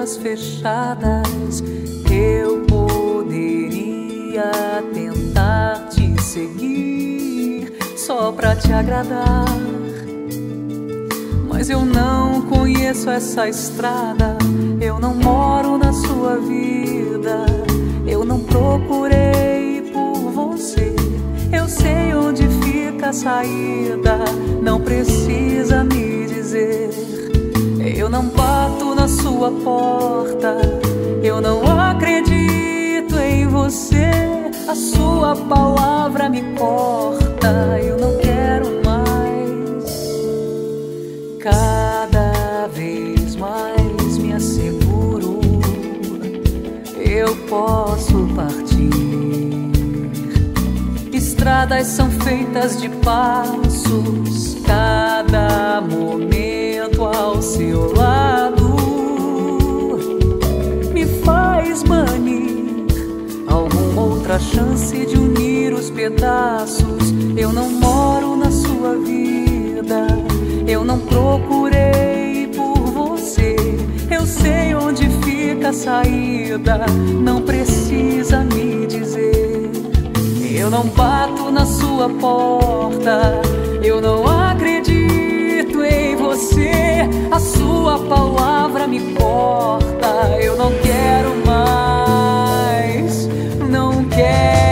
portas fechadas, eu poderia tentar te seguir só pra te agradar. Mas eu não conheço essa estrada, eu não moro na sua vida, eu não procurei por você. Eu sei onde fica a saída, não precisa me dizer. Eu não bato na sua porta, eu não acredito em você. A sua palavra me corta, eu não quero mais. Cada vez mais me asseguro, eu posso partir. Estradas são feitas de passos, cada momento ao seu lado me faz manir alguma outra chance de unir os pedaços. Eu não moro na sua vida, eu não procurei por você. Eu sei onde fica a saída, não precisa me dizer. Eu não bato na sua porta, eu não acredito em você. A sua palavra me corta, eu não quero mais, não quero.